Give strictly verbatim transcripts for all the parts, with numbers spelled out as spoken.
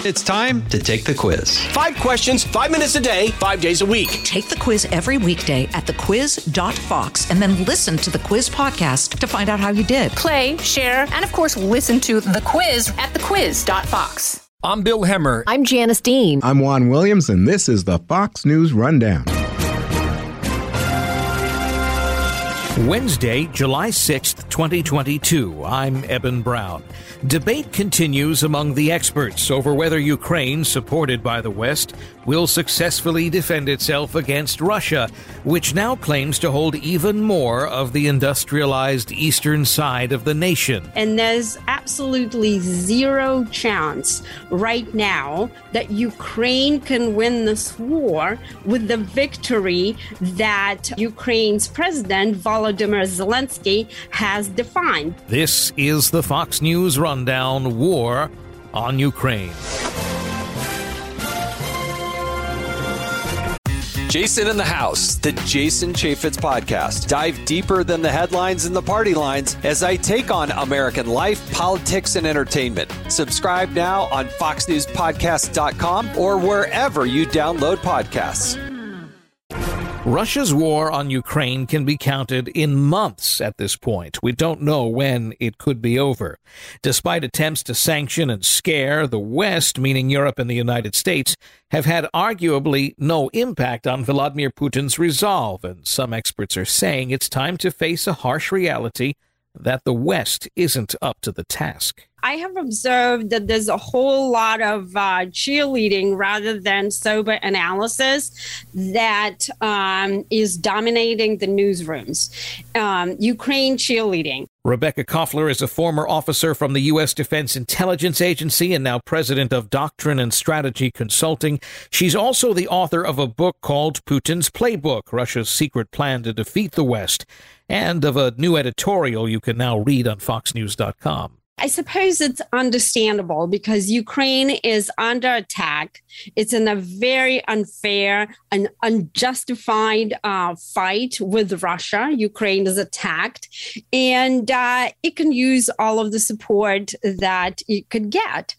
It's time to take the quiz. Five questions, five minutes a day, five days a week. Take the quiz every weekday at the quiz dot fox and then listen to the quiz podcast to find out how you did. Play, share, and of course, listen to the quiz at the quiz dot fox. I'm Bill Hemmer. I'm Janice Dean. I'm Juan Williams, and this is the Fox News Rundown. Wednesday, July sixth, twenty twenty-two. I'm Eben Brown. Debate continues among the experts over whether Ukraine, supported by the West, will successfully defend itself against Russia, which now claims to hold even more of the industrialized eastern side of the nation. And there's absolutely zero chance right now that Ukraine can win this war with the victory that Ukraine's president, Volodymyr Zelensky, has defined. This is the Fox News Rundown: War on Ukraine. Jason in the House, the Jason Chaffetz podcast. Dive deeper than the headlines and the party lines as I take on American life, politics, and entertainment. Subscribe now on fox news podcast dot com or wherever you download podcasts. Russia's war on Ukraine can be counted in months at this point. We don't know when it could be over. Despite attempts to sanction and scare, the West, meaning Europe and the United States, have had arguably no impact on Vladimir Putin's resolve, and some experts are saying it's time to face a harsh reality that the West isn't up to the task. I have observed that there's a whole lot of uh, cheerleading rather than sober analysis that um, is dominating the newsrooms. Um, Ukraine cheerleading. Rebecca Koffler is a former officer from the U S Defense Intelligence Agency and now president of Doctrine and Strategy Consulting. She's also the author of a book called Putin's Playbook, Russia's Secret Plan to Defeat the West, and of a new editorial you can now read on fox news dot com. I suppose it's understandable because Ukraine is under attack. It's in a very unfair and unjustified uh, fight with Russia. Ukraine is attacked, and uh, it can use all of the support that it could get.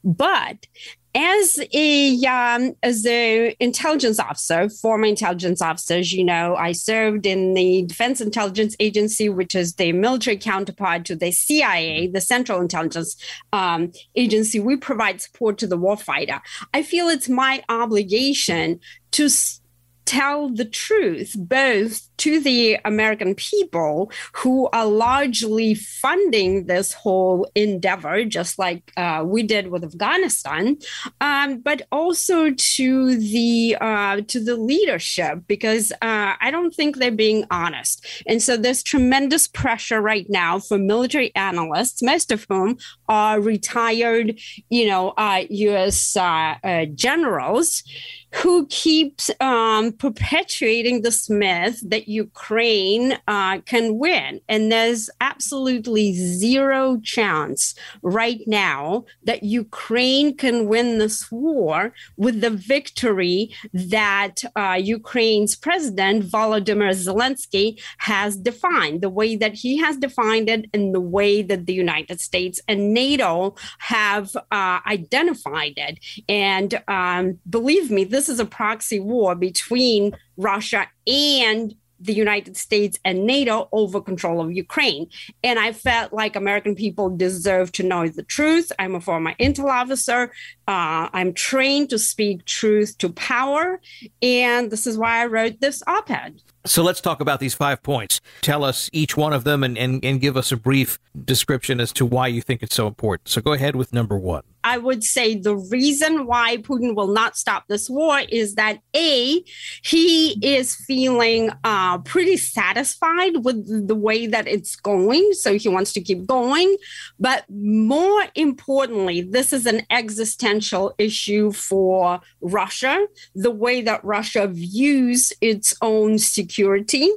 But As a um, as a intelligence officer, former intelligence officer, as you know, I served in the Defense Intelligence Agency, which is the military counterpart to the C I A, the Central Intelligence um, Agency. We provide support to the warfighter. I feel it's my obligation to s- tell the truth, both to the American people who are largely funding this whole endeavor, just like uh, we did with Afghanistan, um, but also to the uh, to the leadership, because uh, I don't think they're being honest. And so there's tremendous pressure right now for military analysts, most of whom are retired, you know, uh, U S uh, uh, generals, who keeps um, perpetuating this myth that Ukraine uh, can win. And there's absolutely zero chance right now that Ukraine can win this war with the victory that uh, Ukraine's president, Volodymyr Zelensky, has defined, the way that he has defined it and the way that the United States and NATO have uh, identified it. And um, believe me, this is a proxy war between Russia and the United States and NATO over control of Ukraine. And I felt like American people deserve to know the truth. I'm a former intel officer. Uh, I'm trained to speak truth to power. And this is why I wrote this op-ed. So let's talk about these five points. Tell us each one of them and, and, and give us a brief description as to why you think it's so important. So go ahead with number one. I would say the reason why Putin will not stop this war is that, A, he is feeling uh, pretty satisfied with the way that it's going. So he wants to keep going. But more importantly, this is an existential issue for Russia, the way that Russia views its own security.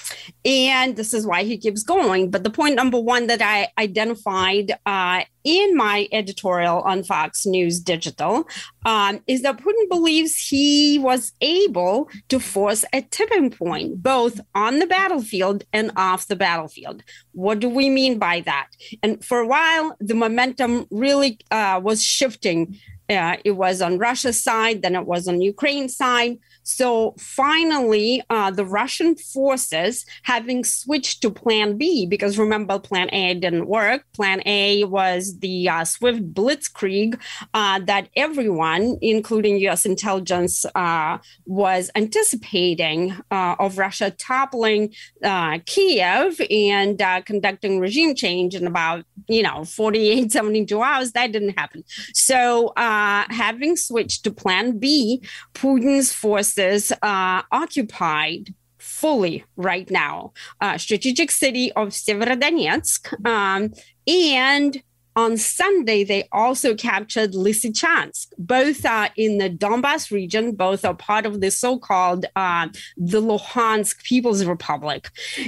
And this is why he keeps going. But the point number one that I identified uh, in my editorial on Fox News Digital um, is that Putin believes he was able to force a tipping point, both on the battlefield and off the battlefield. What do we mean by that? And for a while, the momentum really uh, was shifting Uh, it was on Russia's side, then it was on Ukraine's side. So finally, uh, the Russian forces, having switched to Plan B, because remember, Plan A didn't work. Plan A was the uh, swift blitzkrieg uh, that everyone, including U S intelligence, uh, was anticipating uh, of Russia toppling uh, Kiev and uh, conducting regime change in about, you know, forty-eight, seventy-two hours. That didn't happen. So uh, having switched to Plan B, Putin's forces Uh, occupied fully right now uh, strategic city of Severodonetsk, um, and on Sunday they also captured Lysychansk. Both are in the Donbas region. Both are part of the so-called uh, the Luhansk People's Republic,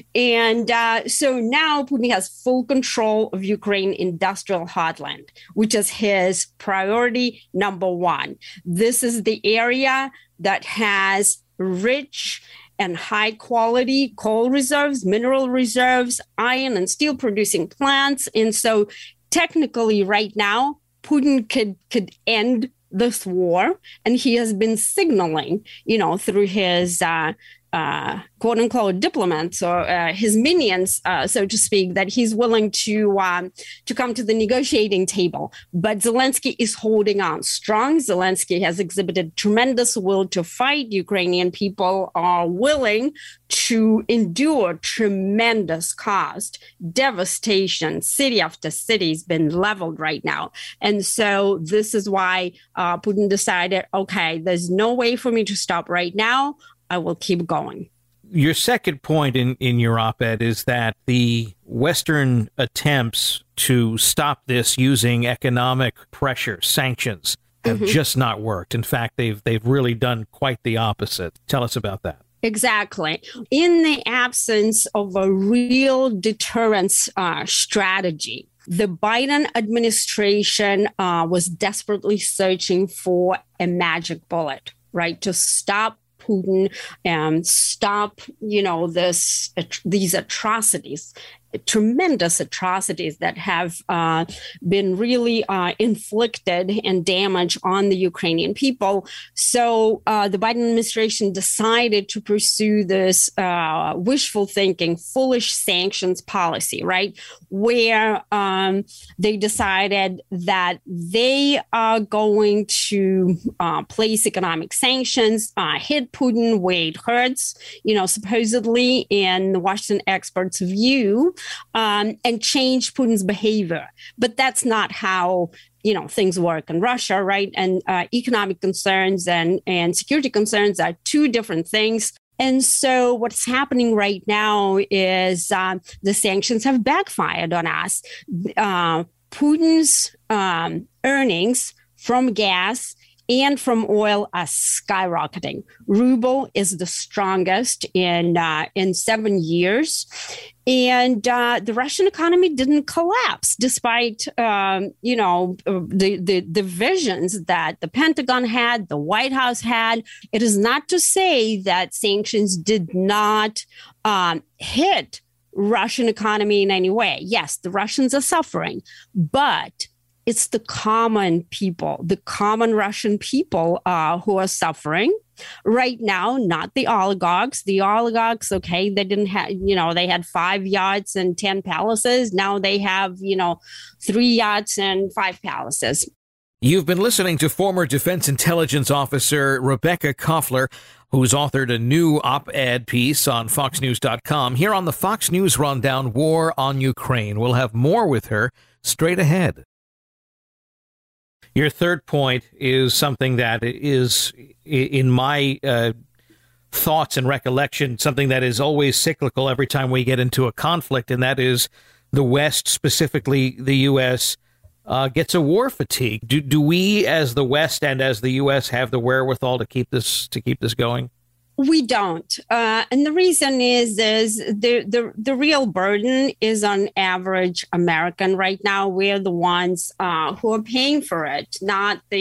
and uh, so now Putin has full control of Ukraine industrial heartland, which is his priority number one. This is the area that has rich and high quality coal reserves, mineral reserves, iron and steel producing plants. And so technically right now, Putin could, could end this war. And he has been signaling, you know, through his uh, uh, quote unquote diplomats or uh, his minions, uh, so to speak, that he's willing to um, to come to the negotiating table. But Zelensky is holding on strong. Zelensky has exhibited tremendous will to fight. Ukrainian people are willing to endure tremendous cost, devastation. City after city has been leveled right now. And so this is why uh, Putin decided, okay, there's no way for me to stop right now. I will keep going. Your second point in, in your op-ed is that the Western attempts to stop this using economic pressure, sanctions, have mm-hmm. just not worked. In fact, they've they've really done quite the opposite. Tell us about that. Exactly. In the absence of a real deterrence uh, strategy, the Biden administration uh, was desperately searching for a magic bullet, right, to stop Putin and stop, you know, this these atrocities, tremendous atrocities that have uh, been really uh, inflicted and damage on the Ukrainian people. So uh, the Biden administration decided to pursue this uh, wishful thinking, foolish sanctions policy, right? Where um, they decided that they are going to uh, place economic sanctions, uh, hit Putin where it hurts, you know, supposedly in the Washington experts' view, Um, and change Putin's behavior. But that's not how, you know, things work in Russia, right? And uh, economic concerns and, and security concerns are two different things. And so what's happening right now is uh, the sanctions have backfired on us. Uh, Putin's um, earnings from gas and from oil are skyrocketing. Ruble is the strongest in uh, in seven years. And uh, the Russian economy didn't collapse despite, um, you know, the, the, the visions that the Pentagon had, the White House had. It is not to say that sanctions did not um, hit Russian economy in any way. Yes, the Russians are suffering, but it's the common people, the common Russian people uh, who are suffering right now, not the oligarchs. The oligarchs, okay, they didn't have, you know, they had five yachts and ten palaces. Now they have, you know, three yachts and five palaces. You've been listening to former Defense Intelligence Officer Rebecca Koffler, who's authored a new op-ed piece on Fox News dot com. Here on the Fox News Rundown, War on Ukraine. We'll have more with her straight ahead. Your third point is something that is, in my uh, thoughts and recollection, something that is always cyclical every time we get into a conflict, and that is the West, specifically the U S, uh, gets a war fatigue. Do do we, as the West and as the U S, have the wherewithal to keep this to keep this going? We don't. Uh, and the reason is, is the, the, the real burden is on average American right now. We're the ones uh, who are paying for it, not the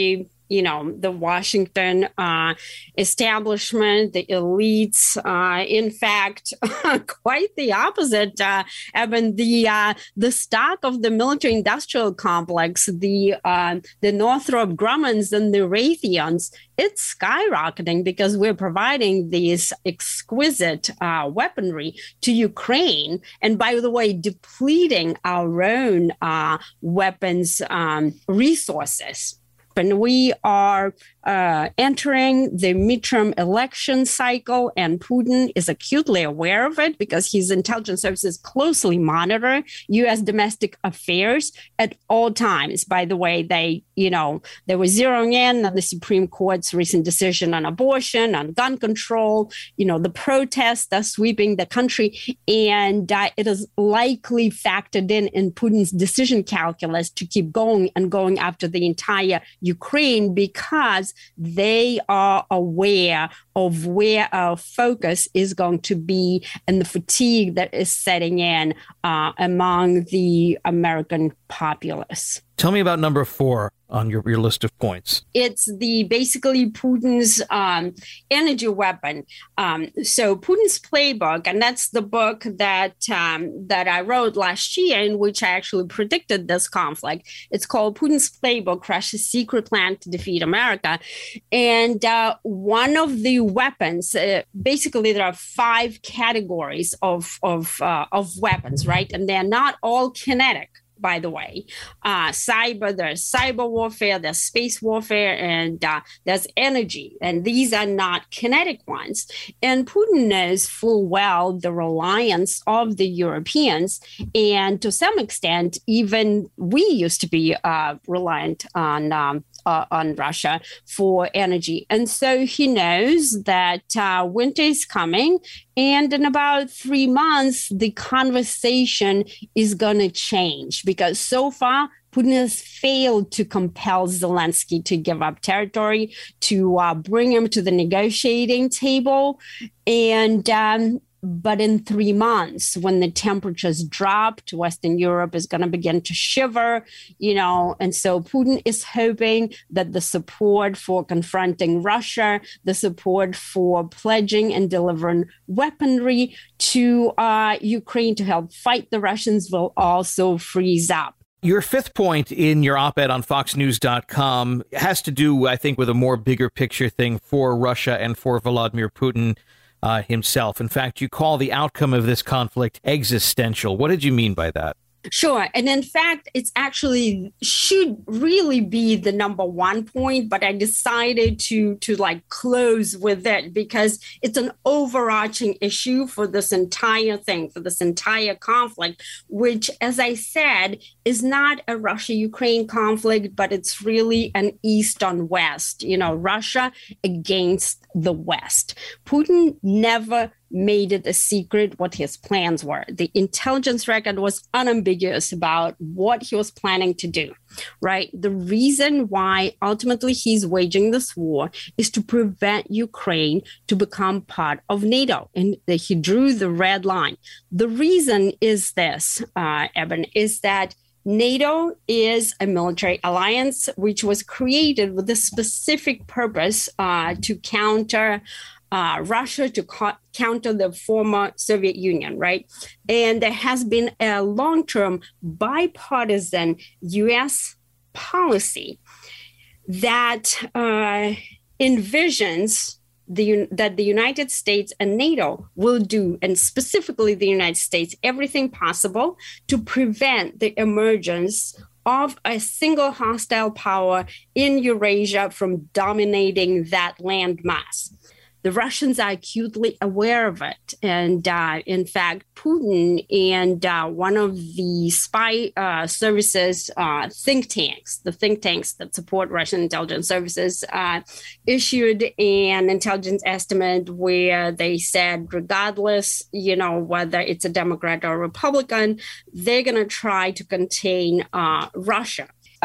you know, the Washington uh, establishment, the elites. Uh, in fact, quite the opposite. Uh, Evan, the uh, the stock of the military-industrial complex, the uh, the Northrop Grummons and the Raytheons, it's skyrocketing because we're providing these exquisite uh, weaponry to Ukraine. And by the way, depleting our own uh, weapons um, resources. And we are uh, entering the midterm election cycle, and Putin is acutely aware of it because his intelligence services closely monitor U S domestic affairs at all times. By the way, they, you know, they were zeroing in on the Supreme Court's recent decision on abortion, on gun control, you know, the protests are sweeping the country, and uh, it is likely factored in in Putin's decision calculus to keep going and going after the entire Ukraine because they are aware of where our focus is going to be and the fatigue that is setting in uh, among the American populace. Tell me about number four on your, your list of points. It's the basically Putin's um, energy weapon. Um, so Putin's playbook, and that's the book that um, that I wrote last year in which I actually predicted this conflict. It's called Putin's Playbook, Russia's Secret Plan to Defeat America. And uh, one of the weapons, uh, basically there are five categories of, of, uh, of weapons, right? And they're not all kinetic. By the way, uh, cyber, there's cyber warfare, there's space warfare, and uh, there's energy. And these are not kinetic ones. And Putin knows full well the reliance of the Europeans. And to some extent, even we used to be uh, reliant on um, Uh, on Russia for energy. And so he knows that uh, winter is coming. And in about three months, the conversation is going to change because so far, Putin has failed to compel Zelensky to give up territory, to uh, bring him to the negotiating table. And um, But in three months, when the temperatures drop, Western Europe is going to begin to shiver, you know, and so Putin is hoping that the support for confronting Russia, the support for pledging and delivering weaponry to uh, Ukraine to help fight the Russians will also freeze up. Your fifth point in your op-ed on fox news dot com has to do, I think, with a more bigger picture thing for Russia and for Vladimir Putin Uh, himself. In fact, you call the outcome of this conflict existential. What did you mean by that? Sure. And in fact, it's actually should really be the number one point, but I decided to to like close with it because it's an overarching issue for this entire thing, for this entire conflict, which, as I said, is not a Russia-Ukraine conflict, but it's really an East on West, you know, Russia against the West. Putin never made it a secret what his plans were. The intelligence record was unambiguous about what he was planning to do, right? The reason why ultimately he's waging this war is to prevent Ukraine to become part of NATO. And he drew the red line. The reason is this, uh, Eben, is that NATO is a military alliance which was created with a specific purpose uh, to counter Uh, Russia, to co- counter the former Soviet Union, right? And there has been a long-term bipartisan U S policy that uh, envisions the, that the United States and NATO will do, and specifically the United States, everything possible to prevent the emergence of a single hostile power in Eurasia from dominating that landmass. The Russians are acutely aware of it. And uh, in fact, Putin and uh, one of the spy uh, services uh, think tanks, the think tanks that support Russian intelligence services, uh, issued an intelligence estimate where they said, regardless, you know, whether it's a Democrat or a Republican, they're going to try to contain uh, Russia.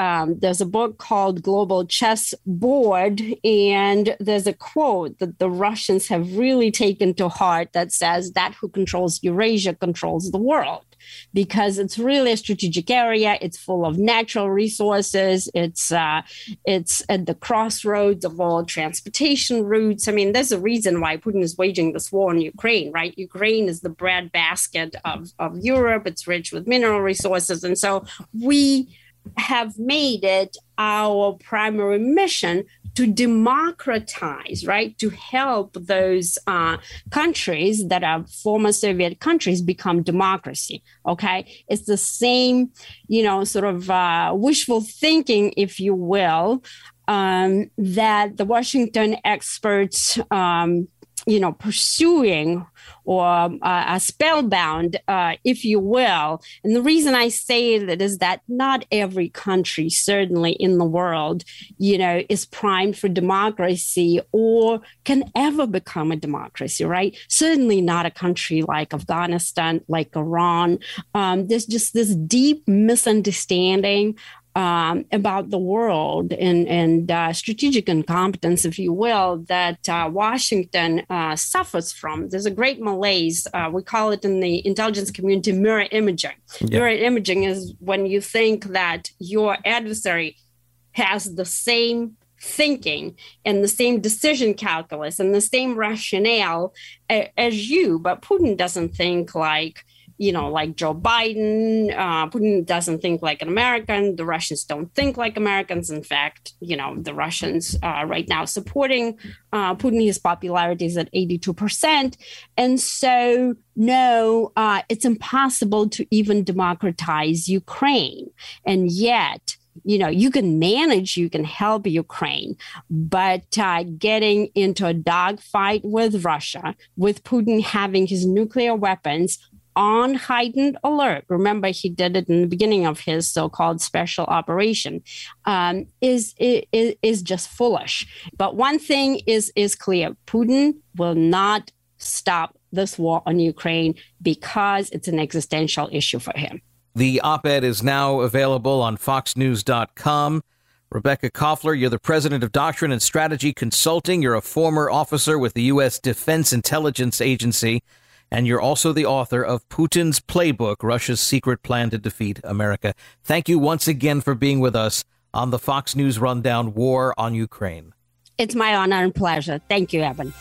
um, there's a book called Global Chess Board, and there's a quote that the Russians have really taken to heart that says that who controls Eurasia controls the world, because it's really a strategic area. It's full of natural resources. It's uh, it's at the crossroads of all transportation routes. I mean, there's a reason why Putin is waging this war in Ukraine, right? Ukraine is the breadbasket of, of Europe. It's rich with mineral resources. And so we have made it our primary mission to democratize, right? To help those uh, countries that are former Soviet countries become democracy, okay? It's the same, you know, sort of uh, wishful thinking, if you will, um, that the Washington experts, um, you know, pursuing or uh, are spellbound, uh, if you will. And the reason I say that is that not every country, certainly in the world, you know, is primed for democracy or can ever become a democracy, right? Certainly not a country like Afghanistan, like Iran. Um, there's just this deep misunderstanding Um, about the world and, and uh, strategic incompetence, if you will, that uh, Washington uh, suffers from. There's a great malaise. Uh, we call it in the intelligence community mirror imaging. Yeah. Mirror imaging is when you think that your adversary has the same thinking and the same decision calculus and the same rationale a- as you, but Putin doesn't think like you know, like Joe Biden. Uh, Putin doesn't think like an American. The Russians don't think like Americans. In fact, you know, the Russians uh, right now supporting uh, Putin, his popularity is at eighty-two percent. And so, no, uh, it's impossible to even democratize Ukraine. And yet, you know, you can manage, you can help Ukraine, but uh, getting into a dogfight with Russia, with Putin having his nuclear weapons on heightened alert, remember he did it in the beginning of his so-called special operation, um, is, is is just foolish. But one thing is is clear: Putin will not stop this war on Ukraine because it's an existential issue for him. The op-ed is now available on fox news dot com. Rebecca Koffler, you're the president of Doctrine and Strategy Consulting. You're a former officer with the U S Defense Intelligence Agency. And you're also the author of Putin's Playbook, Russia's Secret Plan to Defeat America. Thank you once again for being with us on the Fox News Rundown, War on Ukraine. It's my honor and pleasure. Thank you, Evan.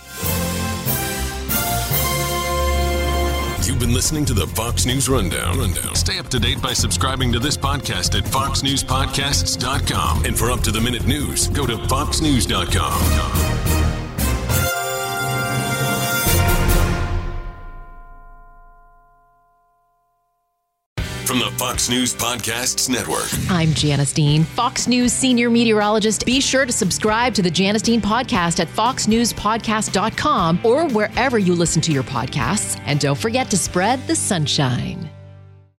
You've been listening to the Fox News Rundown. Rundown. Stay up to date by subscribing to this podcast at fox news podcasts dot com. And for up-to-the-minute news, go to fox news dot com. From the Fox News Podcasts Network. I'm Janice Dean, Fox News senior meteorologist. Be sure to subscribe to the Janice Dean podcast at fox news podcast dot com or wherever you listen to your podcasts. And don't forget to spread the sunshine.